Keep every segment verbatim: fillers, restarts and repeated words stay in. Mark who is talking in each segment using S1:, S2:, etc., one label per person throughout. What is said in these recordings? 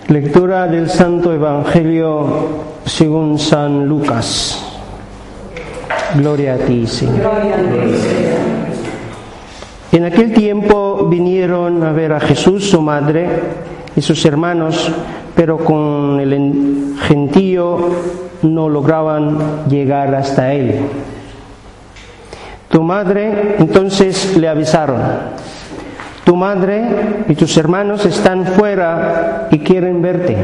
S1: Lectura del Santo Evangelio según San Lucas. Gloria a ti, Señor. En aquel tiempo vinieron a ver a Jesús, su madre y sus hermanos, pero con el gentío no lograban llegar hasta él. Tu madre, entonces le avisaron: tu madre y tus hermanos están fuera y quieren verte.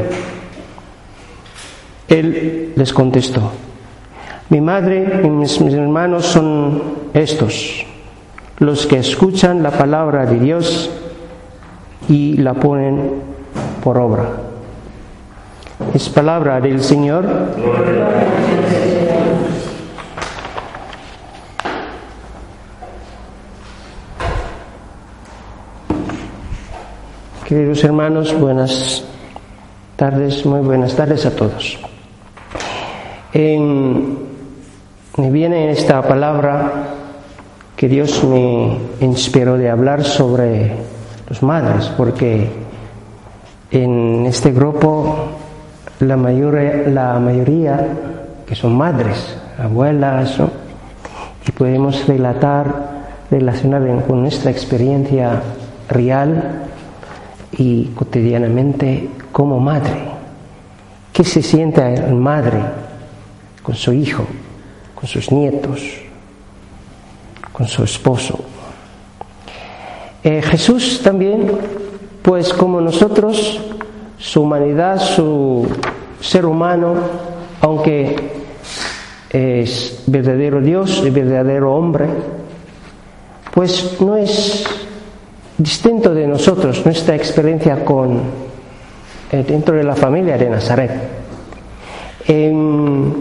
S1: Él les contestó: mi madre y mis, mis hermanos son estos, los que escuchan la palabra de Dios y la ponen por obra. Es palabra del Señor. Queridos hermanos, buenas tardes, muy buenas tardes a todos. En, me viene esta palabra que Dios me inspiró de hablar sobre las madres, porque en este grupo la mayoría, la mayoría que son madres, abuelas, ¿no? Y podemos relatar, relacionar con nuestra experiencia real y cotidianamente como madre. ¿Qué se siente madre con su hijo, con sus nietos, con su esposo? Eh, Jesús también, pues como nosotros, su humanidad, su ser humano, aunque es verdadero Dios y verdadero hombre, pues no es distinto de nosotros, nuestra experiencia con eh, dentro de la familia de Nazaret. Eh,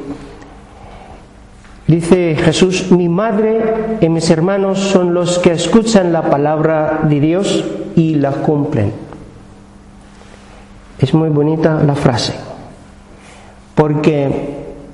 S1: dice Jesús: mi madre y mis hermanos son los que escuchan la palabra de Dios y la cumplen. Es muy bonita la frase, porque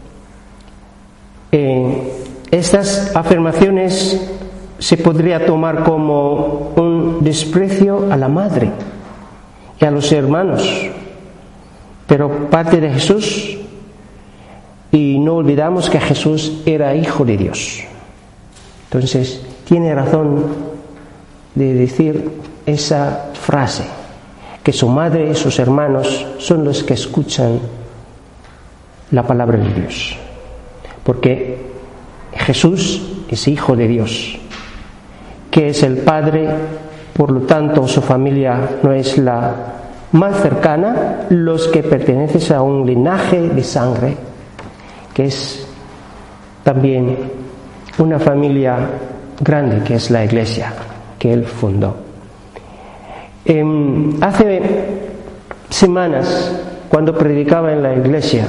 S1: eh, estas afirmaciones se podría tomar como un desprecio a la madre y a los hermanos, pero parte de Jesús, y no olvidamos que Jesús era hijo de Dios. Entonces tiene razón de decir esa frase, que su madre y sus hermanos son los que escuchan la palabra de Dios, porque Jesús es hijo de Dios, que es el Padre, por lo tanto su familia no es la más cercana, los que pertenecen a un linaje de sangre, que es también una familia grande, que es la Iglesia que él fundó. Eh, hace semanas, cuando predicaba en la Iglesia,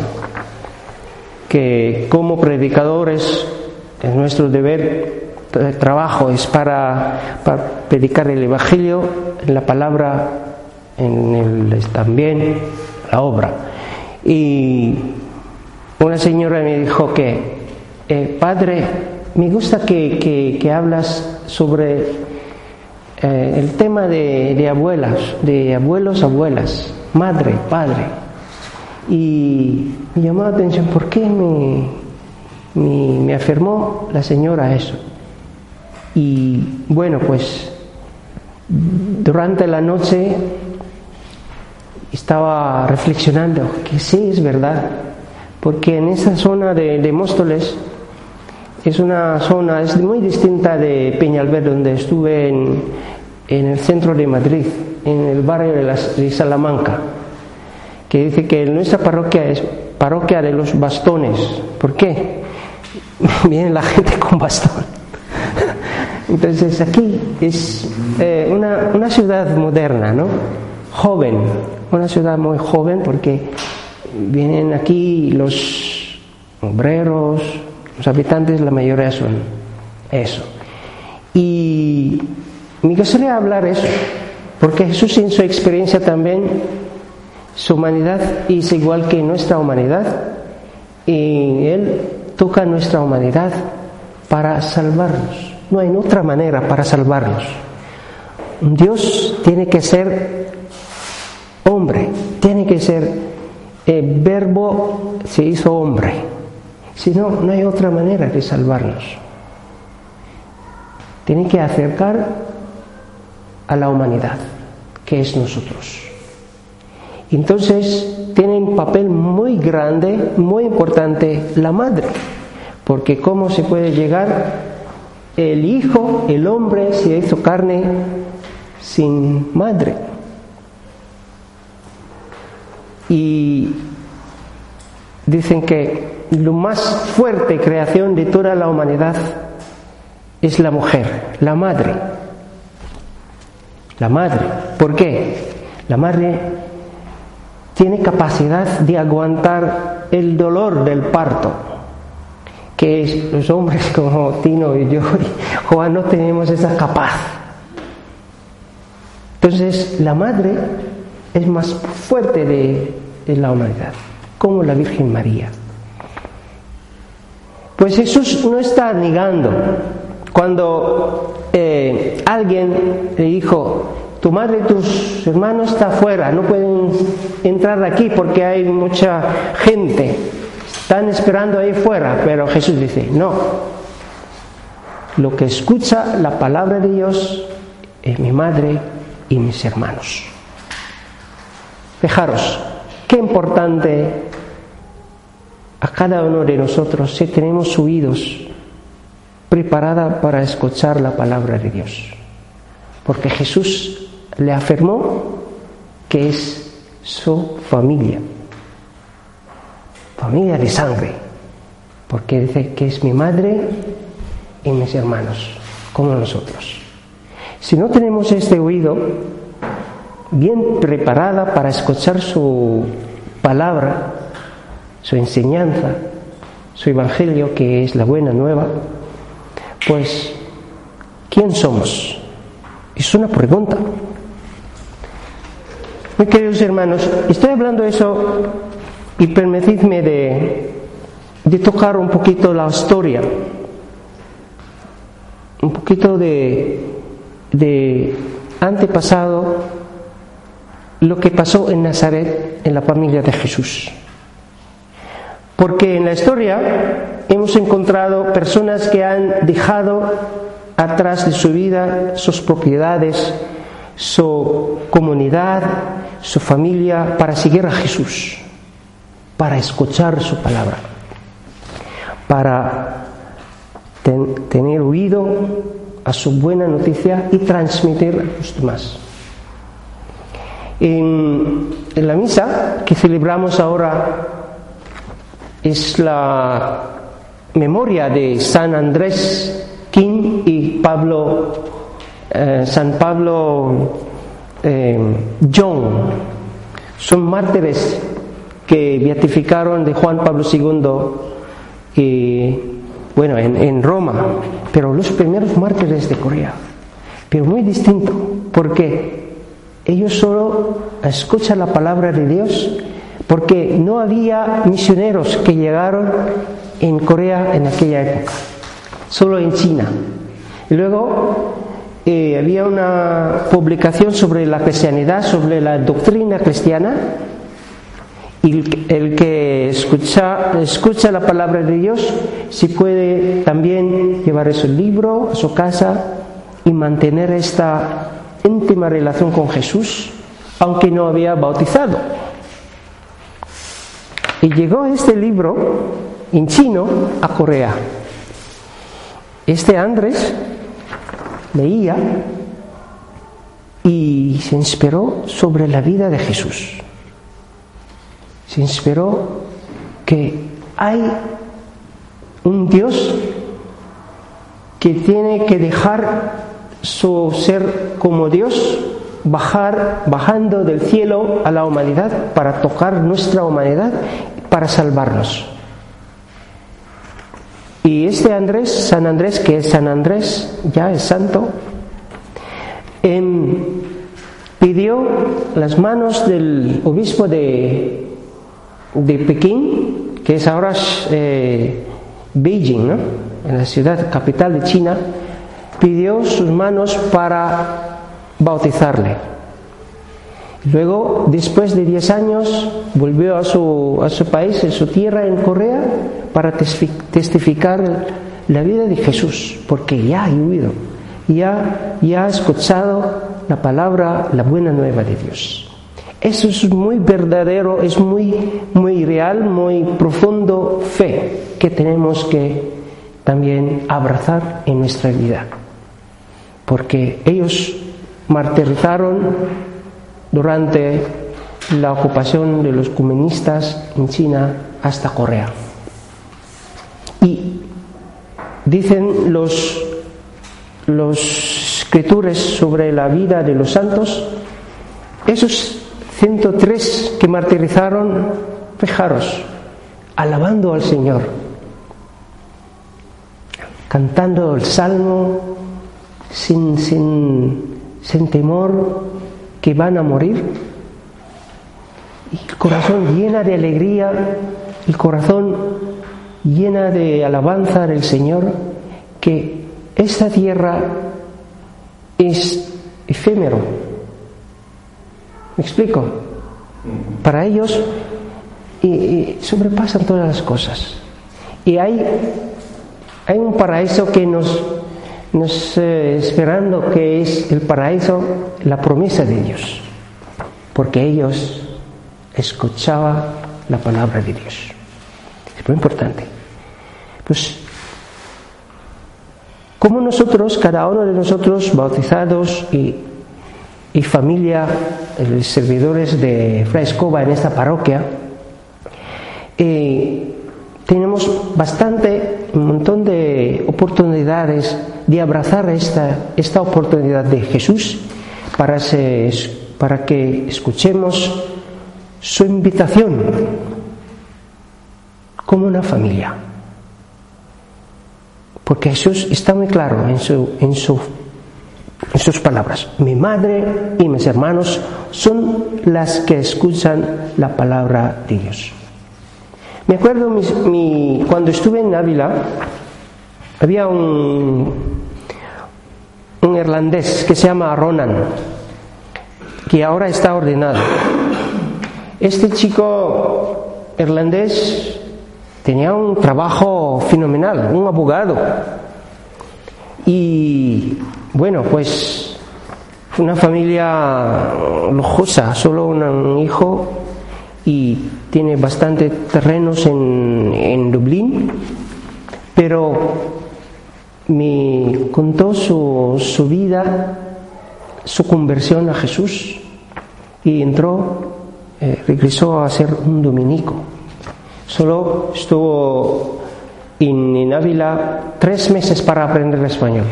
S1: que como predicadores es nuestro deber, el trabajo es para, para predicar el Evangelio, la palabra, en el, también la obra. Y una señora me dijo que, eh, padre, me gusta que, que, que hablas sobre eh, el tema de, de abuelas, de abuelos, abuelas, madre, padre. Y me llamó la atención, ¿por qué me, me, me afirmó la señora eso? Y bueno, pues durante la noche estaba reflexionando que sí, es verdad, porque en esa zona de, de Móstoles es una zona, es muy distinta de Peñalver, donde estuve en, en el centro de Madrid, en el barrio de, las, de Salamanca, que dice que nuestra parroquia es parroquia de los bastones. ¿Por qué? Viene la gente con bastón. Entonces aquí es eh, una, una ciudad moderna, ¿no? Joven, una ciudad muy joven, porque vienen aquí los obreros, los habitantes, la mayoría son eso. Y me gustaría hablar eso, porque Jesús en su experiencia también, su humanidad es igual que nuestra humanidad, y Él toca nuestra humanidad para salvarnos. No hay otra manera para salvarnos. Dios tiene que ser hombre, tiene que ser el verbo se hizo hombre. Si no, no hay otra manera de salvarnos. Tiene que acercar a la humanidad, que es nosotros. Entonces, tiene un papel muy grande, muy importante la madre, porque ¿cómo se puede llegar el hijo, el hombre, se hizo carne sin madre? Y dicen que la más fuerte creación de toda la humanidad es la mujer, la madre. La madre. ¿Por qué? La madre tiene capacidad de aguantar el dolor del parto, que los hombres como Tino y yo y Juan no tenemos esa capacidad. Entonces la madre es más fuerte de, de la humanidad, como la Virgen María. Pues Jesús no está negando. Cuando eh, alguien le dijo, tu madre y tus hermanos están afuera, no pueden entrar aquí porque hay mucha gente, están esperando ahí fuera, pero Jesús dice, no, lo que escucha la palabra de Dios es mi madre y mis hermanos. Fijaros, qué importante a cada uno de nosotros si tenemos oídos preparados para escuchar la palabra de Dios, porque Jesús le afirmó que es su familia, familia de sangre, porque dice que es mi madre y mis hermanos, como nosotros. Si no tenemos este oído bien preparada para escuchar su palabra, su enseñanza, su evangelio, que es la buena nueva, pues, ¿quién somos? Es una pregunta. Muy queridos hermanos, estoy hablando de eso y permitidme de, de tocar un poquito la historia, un poquito de, de antepasado, lo que pasó en Nazaret, en la familia de Jesús. Porque en la historia hemos encontrado personas que han dejado atrás de su vida sus propiedades, su comunidad, su familia, para seguir a Jesús, para escuchar su palabra, para ten, tener oído a su buena noticia y transmitir a los demás. En, en la misa que celebramos ahora es la memoria de San Andrés King y Pablo, eh, San Pablo eh, John. Son mártires que beatificaron de Juan Pablo segundo y, bueno, en, en Roma, pero los primeros mártires de Corea, pero muy distinto, porque ellos solo escuchan la palabra de Dios, porque no había misioneros que llegaron en Corea en aquella época, solo en China. Y luego eh, había una publicación sobre la cristianidad, sobre la doctrina cristiana, y el, el que escucha, escucha la palabra de Dios, si puede también llevar ese libro a su casa y mantener esta íntima relación con Jesús, aunque no había bautizado. Y llegó este libro en chino a Corea. Este Andrés leía y se inspiró sobre la vida de Jesús. Se inspiró que hay un Dios que tiene que dejar su ser como Dios, bajar, bajando del cielo a la humanidad para tocar nuestra humanidad, para salvarnos. Y este Andrés, San Andrés, que es San Andrés, ya es santo, eh, pidió las manos del obispo de, de Pekín, que es ahora eh, Beijing, ¿no?, en la ciudad capital de China, pidió sus manos para bautizarle. Luego, después de diez años, volvió a su, a su país, a su tierra en Corea, para testificar la vida de Jesús, porque ya ha huido, ya, ya ha escuchado la palabra, la buena nueva de Dios. Eso es muy verdadero, es muy, muy real, muy profundo fe que tenemos que también abrazar en nuestra vida, porque ellos martirizaron durante la ocupación de los comunistas en China hasta Corea. Y dicen los, los escritores sobre la vida de los santos, esos ciento tres que martirizaron, fijaros, alabando al Señor, cantando el salmo sin, sin, sin temor que van a morir, y el corazón llena de alegría, el corazón llena de alabanza del Señor, que esta tierra es efímero. ¿Me explico? Para ellos y, y sobrepasan todas las cosas. Y hay, hay un paraíso que nos nos eh, esperando, que es el paraíso, la promesa de Dios, porque ellos escuchaban la palabra de Dios. Es muy importante. Pues, como nosotros, cada uno de nosotros, bautizados y, y familia, eh, servidores de Fray Escoba en esta parroquia, eh, tenemos bastante, un montón de oportunidades de abrazar esta, esta oportunidad de Jesús para, se, para que escuchemos su invitación como una familia. Porque Jesús está muy claro en, su, en, su, en sus palabras. Mi madre y mis hermanos son las que escuchan la palabra de Dios. Me acuerdo mi, mi, cuando estuve en Ávila, había un, un irlandés que se llama Ronan, que ahora está ordenado. Este chico irlandés tenía un trabajo fenomenal, un abogado. Y bueno, pues una familia lujosa, solo un, un hijo, y tiene bastante terrenos en, en Dublín, pero me contó su, su vida, su conversión a Jesús, y entró, eh, regresó a ser un dominico. Solo estuvo en, en Ávila tres meses para aprender español.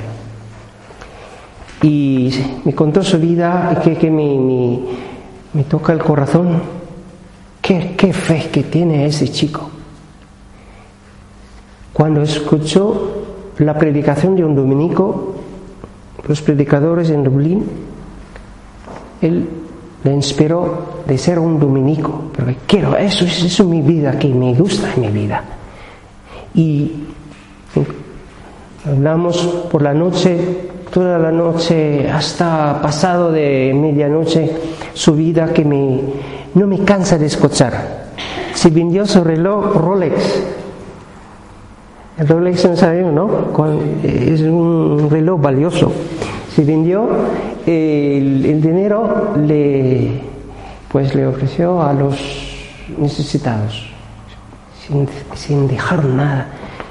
S1: Y me contó su vida, y que, que me, me, me toca el corazón. ¿Qué, qué fe que tiene ese chico? Cuando escuchó la predicación de un dominico, los predicadores en Dublín, él le inspiró de ser un dominico, porque quiero, eso es eso mi vida, que me gusta en mi vida. Y hablamos por la noche, toda la noche, hasta pasado de medianoche, su vida que me, no me cansa de escuchar. Se vendió su reloj Rolex. El Rolex no sabemos, ¿no? Es un reloj valioso. Se vendió, el, el dinero le, pues le ofreció a los necesitados, sin, sin dejar nada,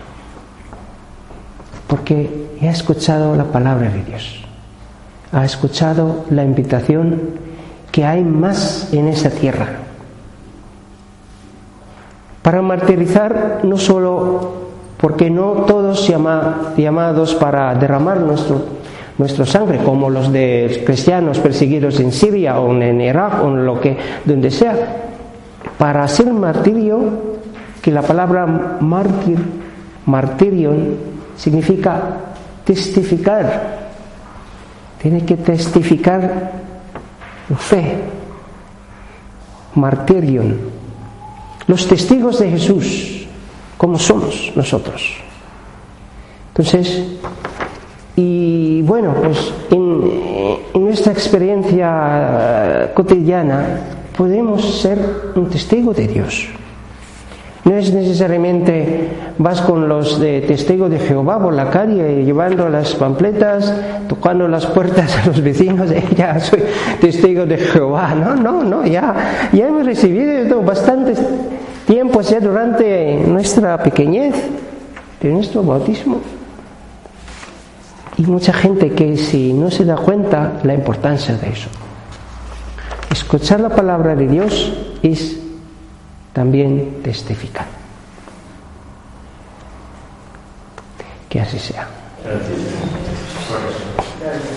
S1: porque ha escuchado la palabra de Dios, ha escuchado la invitación que hay más en esa tierra. Para martirizar, no solo porque no todos llama, llamados para derramar nuestro, nuestra sangre, como los de cristianos perseguidos en Siria o en Irak o en lo que, donde sea. Para hacer martirio, que la palabra mártir, martirion, significa testificar. Tiene que testificar fe. Martirion. Los testigos de Jesús, como somos nosotros. Entonces, y bueno, pues en, en nuestra experiencia cotidiana podemos ser un testigo de Dios. No es necesariamente vas con los de testigo de Jehová por la calle llevando las pampletas, tocando las puertas a los vecinos, eh, ya soy testigo de Jehová. No, no, no, ya, ya hemos recibido bastante tiempo ya durante nuestra pequeñez, de nuestro bautismo. Y mucha gente que si no se da cuenta la importancia de eso. Escuchar la palabra de Dios es también testificar. Que así sea.
S2: Gracias.